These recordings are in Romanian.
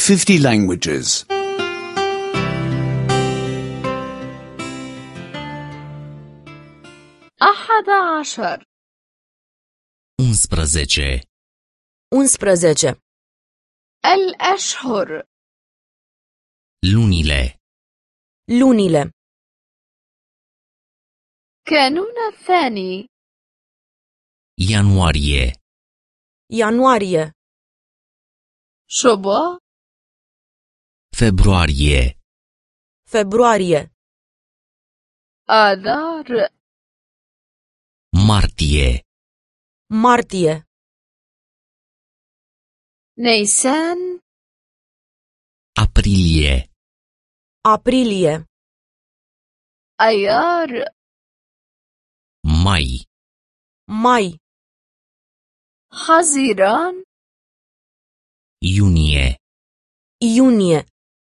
50 languages. 11 11. 11. الأشهر Lunile. Lunile. كانون الثاني Ianuarie. Ianuarie. شباط Februarie. Februarie. آذار Martie. Martie. نيسان Aprilie. Aprilie. أيار Mai. Mai. حزيران Iunie. Iunie.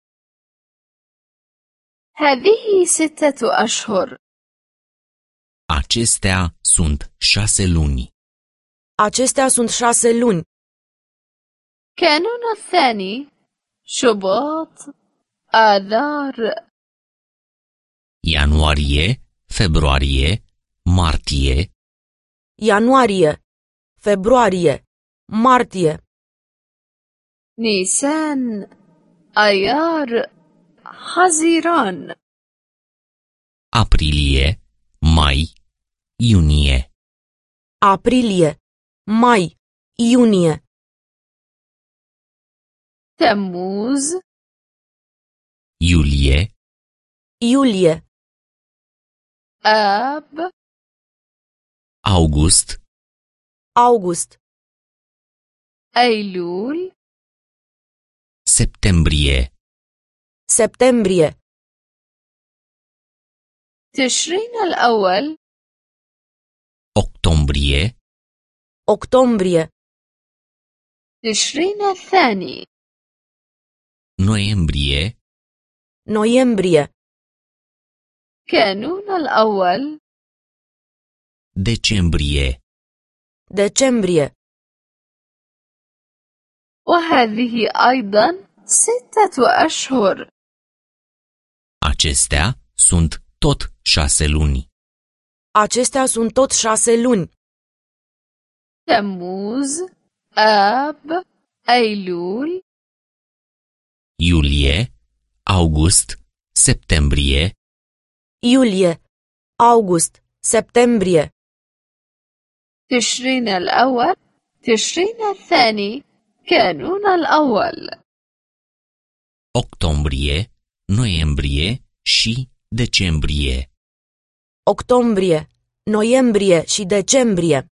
هذه 6 أشهر Acestea sunt 6 luni. Acestea sunt 6 luni. كانون الثاني شباط آذار Ianuarie, februarie, martie, Ianuarie. Februarie. Martie. نيسان أيار حزيران aprilie, mai, iunie, Aprilie. Mai. Iunie. تموز iulie, Iulie. آب august, August. أيلول septembrie, Septembrie. تشرين الأول octombrie, Octombrie. تشرين الثاني noiembrie, Noiembrie. كانون الأول decembrie, Decembrie. وهذه أيضا 6 أشهر acestea sunt tot 6 luni. Acestea sunt tot 6 luni. تموز آب أيلول Iulie, august, septembrie, Iulie. August. Septembrie. تشرين الأول تشرين الثاني كانون الأول octombrie, noiembrie și decembrie. Octombrie. Noiembrie și decembrie.